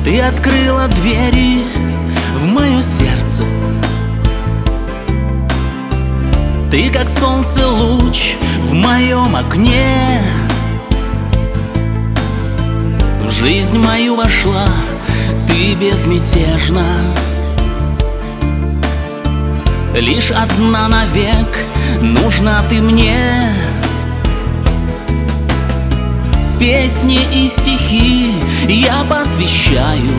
Ты открыла двери в мое сердце. Ты как солнце луч в моем окне. В жизнь мою вошла ты безмятежно. Лишь одна навек нужна ты мне. Песни и стихи я посвящаю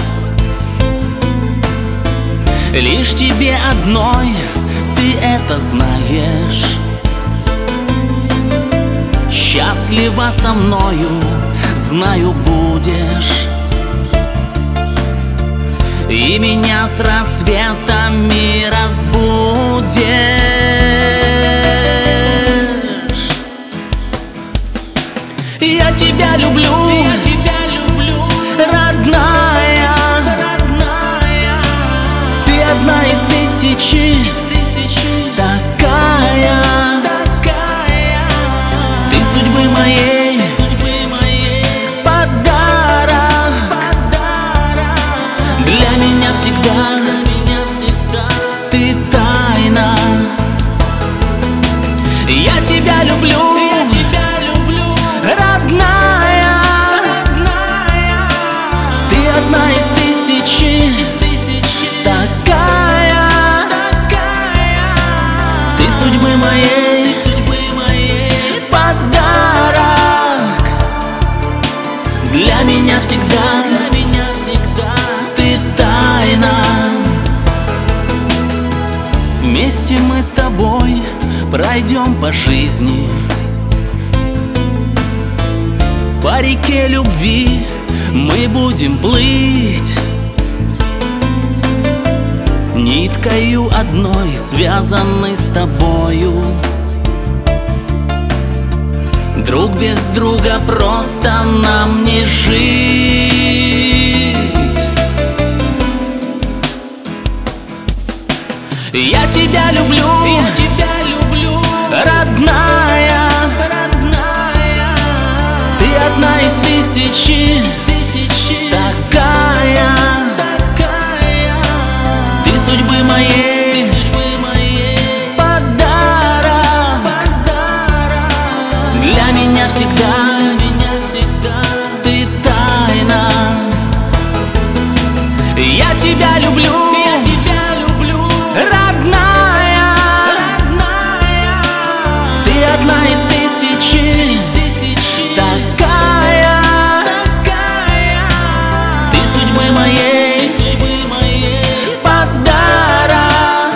лишь тебе одной, ты это знаешь. Счастлива со мною, знаю, будешь. И меня с рассветами разбудишь. Я тебя люблю, родная. Ты одна из тысячи, такая. Ты судьбы моей подарок. Для меня всегда ты тайна. Я тебя люблю, родная. Ты одна из тысячи, такая. Ты судьбы моей подарок. Для меня всегда ты тайна. Вместе мы с тобой пройдем по жизни, по реке любви мы будем плыть. Ниткою одной связаны с тобою. Друг без друга просто нам не жить. Я тебя люблю, родная. Ты одна из тысячи, такая. Ты судьбы моей подарок. Для меня всегда ты тайна. Я тебя люблю, родная. Ты одна из тысячи, такая. Ты судьбы моей подарок.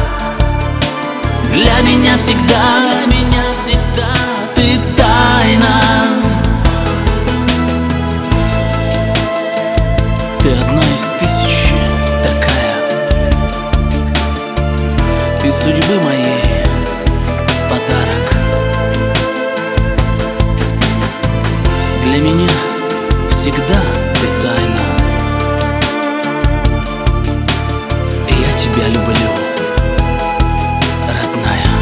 Для меня всегда ты тайна. Ты одна из тысячи, такая. Ты судьбы моей подарок. Для меня всегда ты тайна. И я тебя люблю, родная.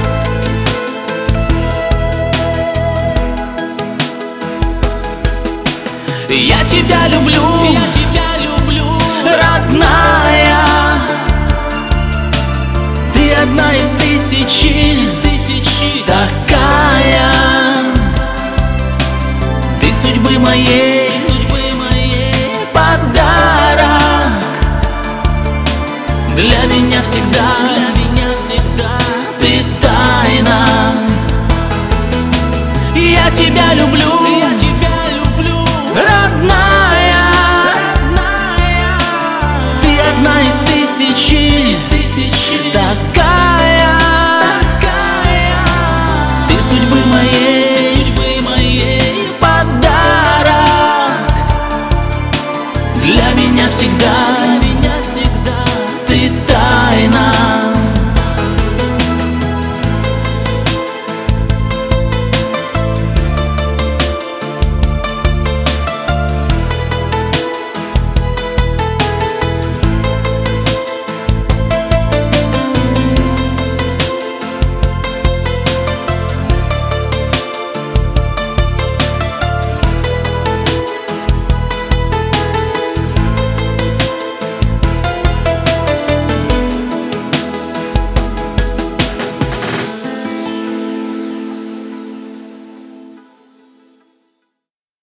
Я тебя люблю, родная. Ты одна из тысячи, такая. Ты судьбы моей